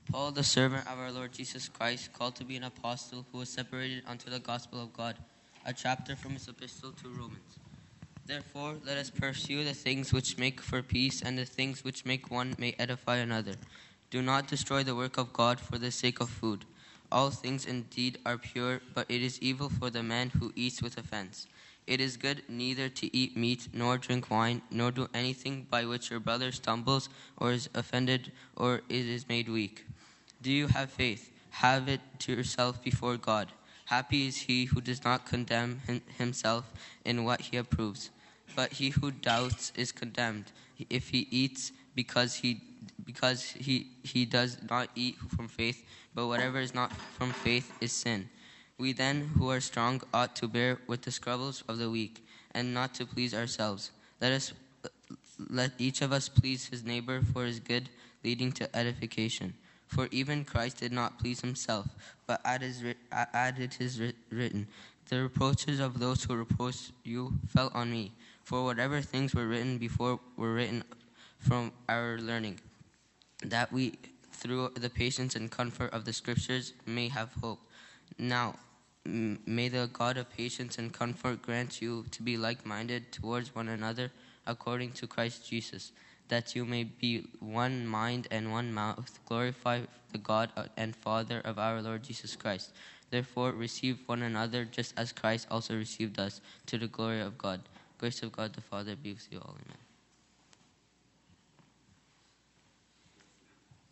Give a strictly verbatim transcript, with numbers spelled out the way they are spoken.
Paul, the servant of our Lord Jesus Christ, called to be an apostle, who was separated unto the gospel of God, a chapter from his epistle to Romans. Therefore, let us pursue the things which make for peace, and the things which make one may edify another. Do not destroy the work of God for the sake of food. All things indeed are pure, but it is evil for the man who eats with offense. It is good neither to eat meat, nor drink wine, nor do anything by which your brother stumbles, or is offended, or it is made weak. Do you have faith? Have it to yourself before God. Happy is he who does not condemn himself in what he approves. But he who doubts is condemned, if he eats, because he because he, he does not eat from faith, but whatever is not from faith is sin. We then, who are strong, ought to bear with the struggles of the weak, and not to please ourselves. Let us let each of us please his neighbor for his good, leading to edification. For even Christ did not please himself, but added his written, the reproaches of those who reproach you fell on me. For whatever things were written before were written from our learning, that we, through the patience and comfort of the Scriptures, may have hope. Now, may the God of patience and comfort grant you to be like-minded towards one another, according to Christ Jesus, that you may be one mind and one mouth, glorify the God and Father of our Lord Jesus Christ. Therefore, receive one another, just as Christ also received us, to the glory of God. Grace of God the Father be with you all. Amen.